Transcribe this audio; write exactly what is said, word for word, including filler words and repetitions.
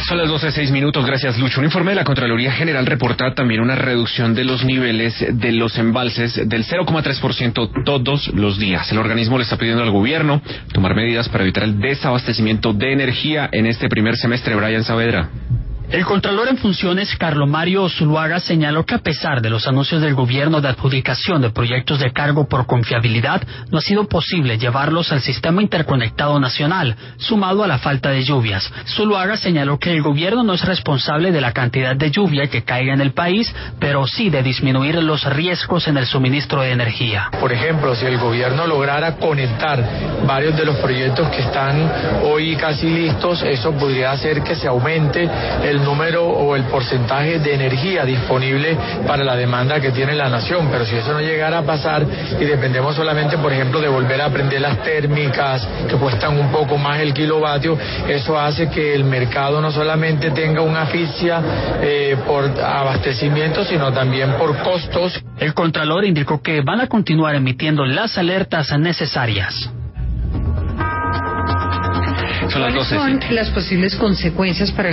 Son las doce seis minutos, gracias Lucho. Un informe de la Contraloría General reporta también una reducción de los niveles de los embalses del cero coma tres por ciento todos los días. El organismo le está pidiendo al gobierno tomar medidas para evitar el desabastecimiento de energía en este primer semestre. Brian Saavedra. El Contralor en funciones, Carlos Mario Zuluaga, señaló que a pesar de los anuncios del gobierno de adjudicación de proyectos de cargo por confiabilidad, no ha sido posible llevarlos al sistema interconectado nacional, sumado a la falta de lluvias. Zuluaga señaló que el gobierno no es responsable de la cantidad de lluvia que caiga en el país, pero sí de disminuir los riesgos en el suministro de energía. Por ejemplo, si el gobierno lograra conectar varios de los proyectos que están hoy casi listos, eso podría hacer que se aumente el el número o el porcentaje de energía disponible para la demanda que tiene la nación, pero si eso no llegara a pasar y dependemos solamente, por ejemplo, de volver a prender las térmicas que cuestan un poco más el kilovatio, eso hace que el mercado no solamente tenga una asfixia eh, por abastecimiento, sino también por costos. El Contralor indicó que van a continuar emitiendo las alertas necesarias. ¿Cuáles son las posibles consecuencias para